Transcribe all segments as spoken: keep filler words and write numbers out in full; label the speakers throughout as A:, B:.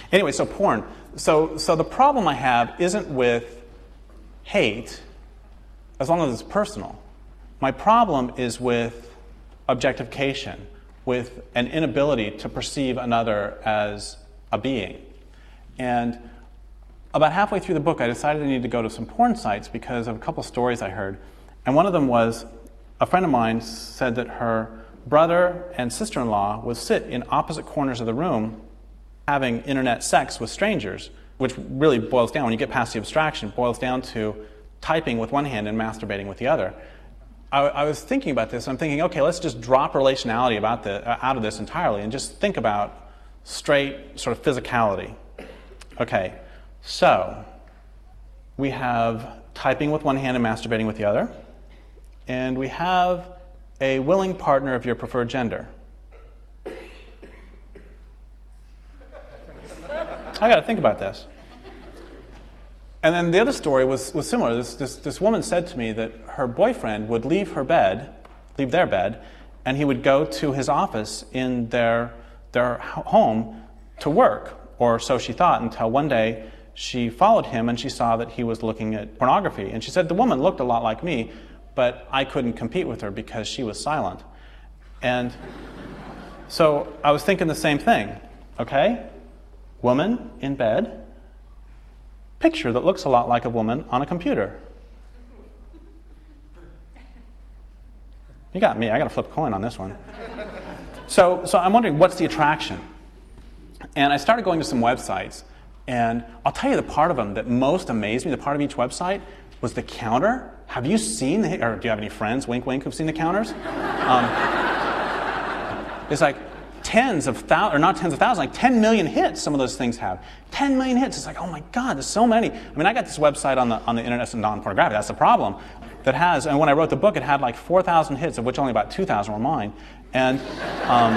A: Anyway, so porn. So, so the problem I have isn't with hate, as long as it's personal. My problem is with objectification, with an inability to perceive another as a being. And about halfway through the book, I decided I needed to go to some porn sites because of a couple stories I heard. And one of them was, a friend of mine said that her brother and sister-in-law would sit in opposite corners of the room having internet sex with strangers, which really boils down, when you get past the abstraction, boils down to typing with one hand and masturbating with the other. I, I was thinking about this, and I'm thinking, okay, let's just drop relationality about the, uh, out of this entirely and just think about straight sort of physicality. Okay, so we have typing with one hand and masturbating with the other, and we have a willing partner of your preferred gender. I got to think about this. And then the other story was, was similar. This, this, this woman said to me that her boyfriend would leave her bed, leave their bed, and he would go to his office in their, their home to work, or so she thought, until one day she followed him and she saw that he was looking at pornography. And she said the woman looked a lot like me, but I couldn't compete with her because she was silent. And so I was thinking the same thing, okay? Woman in bed, picture that looks a lot like a woman on a computer. You got me. I got to flip a coin on this one. So, so I'm wondering, what's the attraction? And I started going to some websites, and I'll tell you the part of them that most amazed me, the part of each website, was the counter. Have you seen the, or do you have any friends, wink wink, who've seen the counters? Um, it's like tens of thousands, or not tens of thousands, like ten million hits some of those things have. ten million hits. It's like, oh my God, there's so many. I mean, I got this website on the on the internet that's non-pornographic. That's the problem. That has, and when I wrote the book, it had like four thousand hits, of which only about two thousand were mine. And um,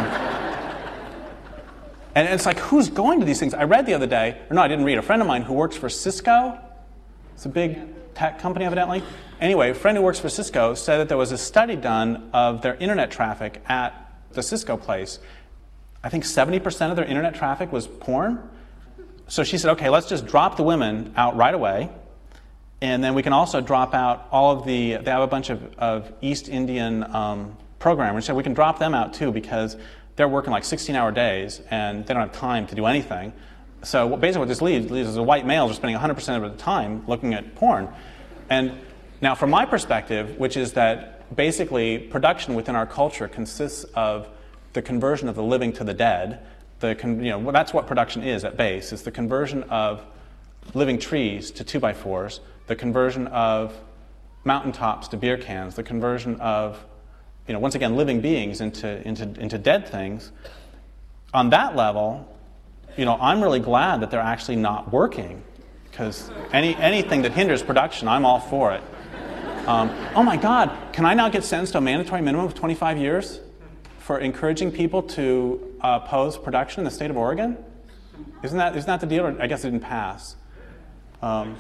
A: and it's like, who's going to these things? I read the other day, or no, I didn't read. A friend of mine who works for Cisco, it's a big tech company evidently. Anyway, a friend who works for Cisco said that there was a study done of their internet traffic at the Cisco place. I think seventy percent of their internet traffic was porn. So she said, okay, let's just drop the women out right away. And then we can also drop out all of the, they have a bunch of, of East Indian um, programmers. So we can drop them out too because they're working like sixteen-hour days and they don't have time to do anything. So what, basically what this leaves, leaves is a white males are spending one hundred percent of the time looking at porn. And now from my perspective, which is that basically production within our culture consists of the conversion of the living to the dead. The con- you know, well, that's what production is at base. It's the conversion of living trees to two by fours, the conversion of mountaintops to beer cans, the conversion of, you know, once again, living beings into, into, into dead things. On that level, you know, I'm really glad that they're actually not working, because any, anything that hinders production, I'm all for it. Um, oh my God, can I now get sentenced to a mandatory minimum of twenty-five years for encouraging people to uh, oppose production in the state of Oregon? Isn't that, isn't that the deal? Or I guess it didn't pass. Um,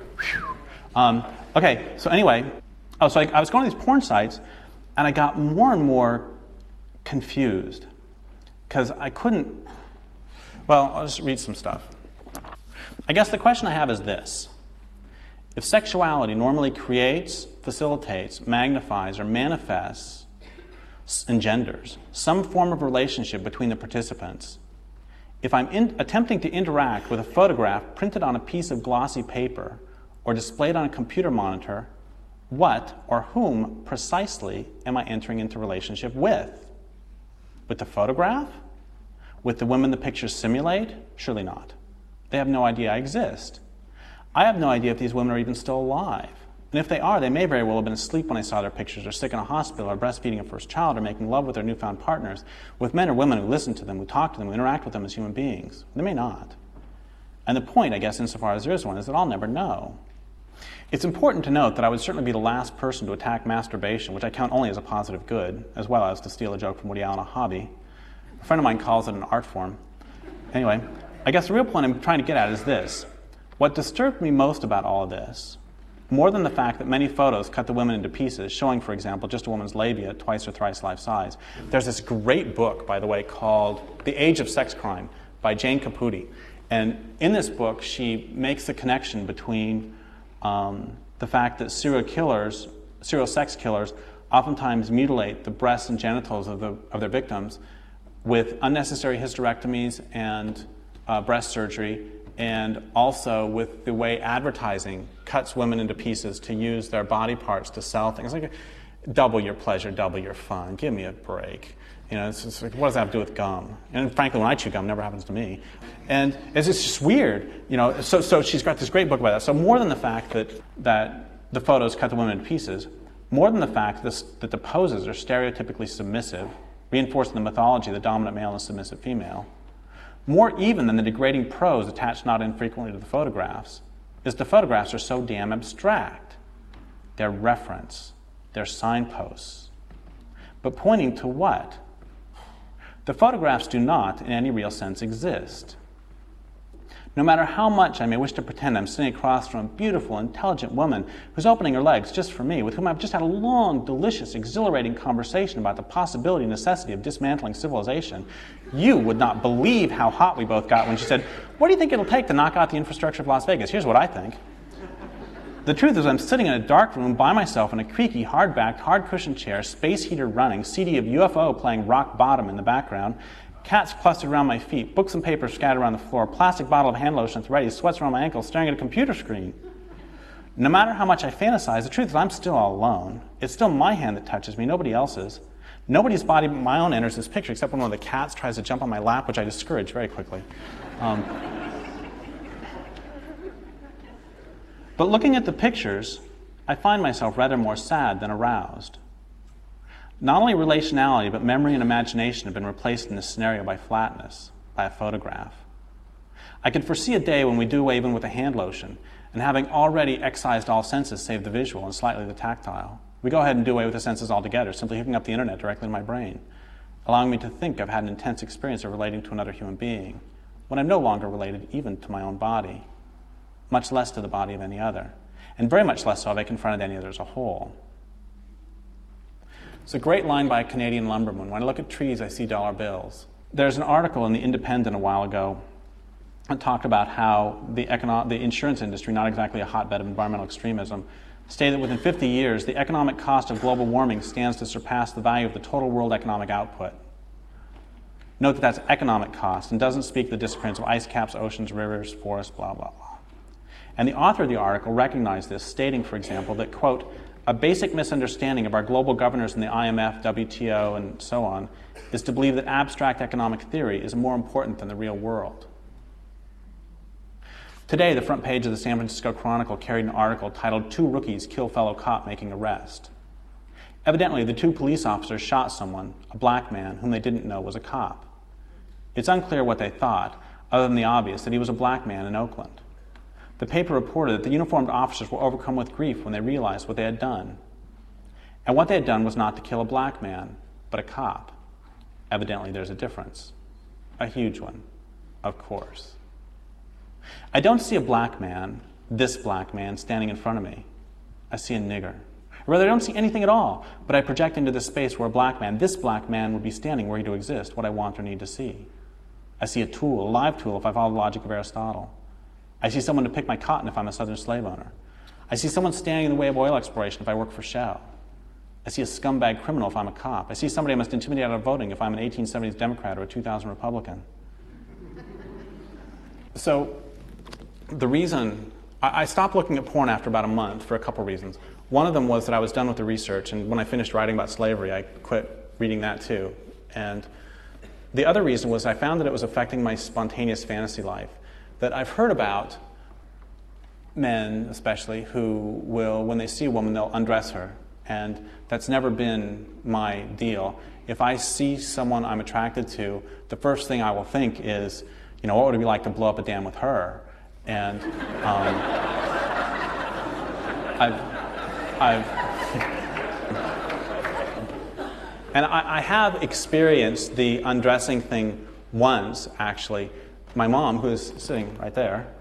A: um, okay, so anyway, oh, so I, I was going to these porn sites, and I got more and more confused because I couldn't. Well, I'll just read some stuff. I guess the question I have is this. If sexuality normally creates, facilitates, magnifies, or manifests, engenders some form of relationship between the participants, if I'm in, attempting to interact with a photograph printed on a piece of glossy paper or displayed on a computer monitor, what or whom precisely am I entering into relationship with? With the photograph? With the women the pictures simulate? Surely not. They have no idea I exist. I have no idea if these women are even still alive. And if they are, they may very well have been asleep when I saw their pictures, or sick in a hospital, or breastfeeding a first child, or making love with their newfound partners, with men or women who listen to them, who talk to them, who interact with them as human beings. They may not. And the point, I guess, insofar as there is one, is that I'll never know. It's important to note that I would certainly be the last person to attack masturbation, which I count only as a positive good, as well as, to steal a joke from Woody Allen, a hobby. A friend of mine calls it an art form. Anyway, I guess the real point I'm trying to get at is this. What disturbed me most about all of this, more than the fact that many photos cut the women into pieces, showing, for example, just a woman's labia twice or thrice life size. There's this great book, by the way, called The Age of Sex Crime by Jane Caputi. And in this book, she makes the connection between um, the fact that serial killers, serial sex killers, oftentimes mutilate the breasts and genitals of, the, of their victims with unnecessary hysterectomies and uh, breast surgery, and also with the way advertising cuts women into pieces to use their body parts to sell things. Like, double your pleasure, double your fun. Give me a break. You know, it's just like, what does that have to do with gum? And frankly, when I chew gum, it never happens to me. And it's just weird. You know, so so she's got this great book about that. So more than the fact that that the photos cut the women into pieces, more than the fact this, that the poses are stereotypically submissive, reinforcing the mythology of the dominant male and submissive female, more even than the degrading prose attached not infrequently to the photographs, is the photographs are so damn abstract. They're reference, they're signposts. But pointing to what? The photographs do not, in any real sense, exist. No matter how much I may wish to pretend I'm sitting across from a beautiful, intelligent woman who's opening her legs just for me, with whom I've just had a long, delicious, exhilarating conversation about the possibility and necessity of dismantling civilization, you would not believe how hot we both got when she said, "What do you think it'll take to knock out the infrastructure of Las Vegas?" Here's what I think. The truth is I'm sitting in a dark room by myself in a creaky, hard-backed, hard-cushioned chair, space heater running, C D of U F O playing Rock Bottom in the background, cats clustered around my feet, books and papers scattered around the floor, plastic bottle of hand lotion at the ready, sweats around my ankles, staring at a computer screen. No matter how much I fantasize, the truth is I'm still all alone. It's still my hand that touches me, nobody else's. Nobody's body but my own enters this picture, except when one of the cats tries to jump on my lap, which I discourage very quickly. Um, but looking at the pictures, I find myself rather more sad than aroused. Not only relationality, but memory and imagination have been replaced in this scenario by flatness, by a photograph. I can foresee a day when we do away even with a hand lotion, and having already excised all senses save the visual and slightly the tactile, we go ahead and do away with the senses altogether, simply hooking up the internet directly to my brain, allowing me to think I've had an intense experience of relating to another human being, when I'm no longer related even to my own body, much less to the body of any other, and very much less so have I confronted any other as a whole. It's a great line by a Canadian lumberman. When I look at trees, I see dollar bills. There's an article in The Independent a while ago that talked about how the, econo- the insurance industry, not exactly a hotbed of environmental extremism, stated that within fifty years, the economic cost of global warming stands to surpass the value of the total world economic output. Note that that's economic cost and doesn't speak to the disappearance of ice caps, oceans, rivers, forests, blah, blah, blah. And the author of the article recognized this, stating, for example, that, quote, "A basic misunderstanding of our global governors in the I M F, W T O, and so on is to believe that abstract economic theory is more important than the real world." Today, the front page of the San Francisco Chronicle carried an article titled "Two Rookies Kill Fellow Cop Making Arrest." Evidently, the two police officers shot someone, a black man, whom they didn't know was a cop. It's unclear what they thought, other than the obvious, that he was a black man in Oakland. The paper reported that the uniformed officers were overcome with grief when they realized what they had done. And what they had done was not to kill a black man, but a cop. Evidently, there's a difference. A huge one, of course. I don't see a black man, this black man, standing in front of me. I see a nigger. Or rather, I don't see anything at all, but I project into this space where a black man, this black man, would be standing were he to exist, what I want or need to see. I see a tool, a live tool, if I follow the logic of Aristotle. I see someone to pick my cotton if I'm a southern slave owner. I see someone standing in the way of oil exploration if I work for Shell. I see a scumbag criminal if I'm a cop. I see somebody I must intimidate out of voting if I'm an eighteen seventies Democrat or a two thousand Republican. So the reason, I, I stopped looking at porn after about a month for a couple reasons. One of them was that I was done with the research, and when I finished writing about slavery, I quit reading that too. And the other reason was I found that it was affecting my spontaneous fantasy life. That I've heard about men, especially, who will, when they see a woman, they'll undress her. And that's never been my deal. If I see someone I'm attracted to, the first thing I will think is, you know, what would it be like to blow up a dam with her? And um, I've, I've, and I, I have experienced the undressing thing once, actually. My mom, who's sitting right there,